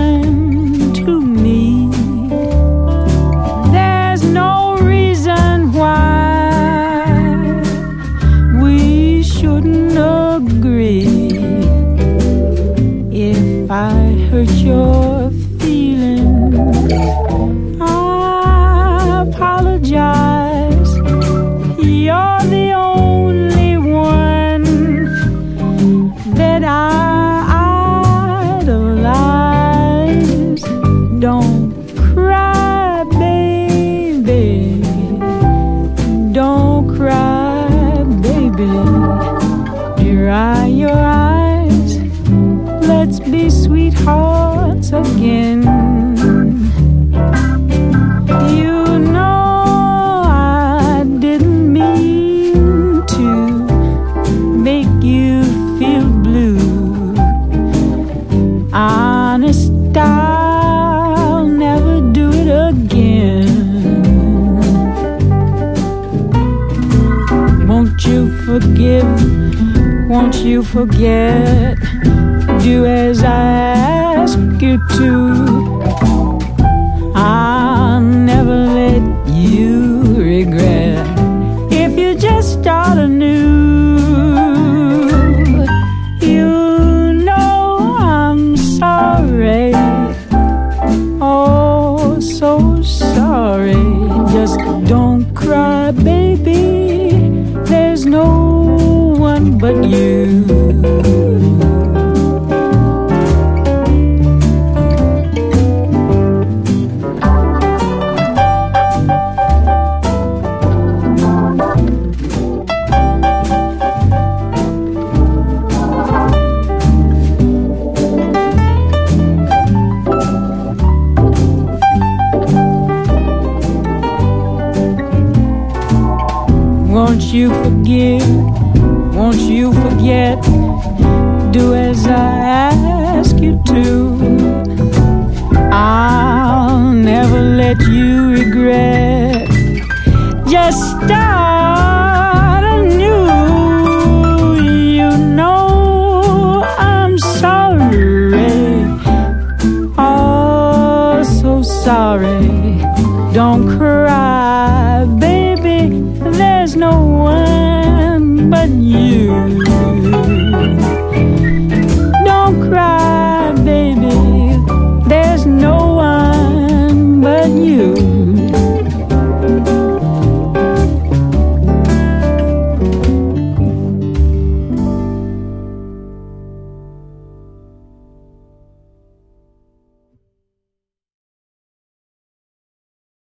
reason to me. There's no reason why we shouldn't agree. If I hurt your feelings, I apologize. You're the only one that I idolize. Don't cry, baby. Don't cry, baby. Dry your eyes. Let's be sweethearts again. You know I didn't mean to make you feel blue. Honest, I'll never do it again. Won't you forgive? Won't you forget? Do as I ask you to. I'll never let you regret. If you just start anew, you know I'm sorry. Oh, so sorry. Just don't cry, baby. There's no one but you. Won't you forgive? Won't you forget? Do as I ask you to. I'll never let you regret. Just start anew. You know I'm sorry. Oh, so sorry. Don't cry, baby. There's no one but you.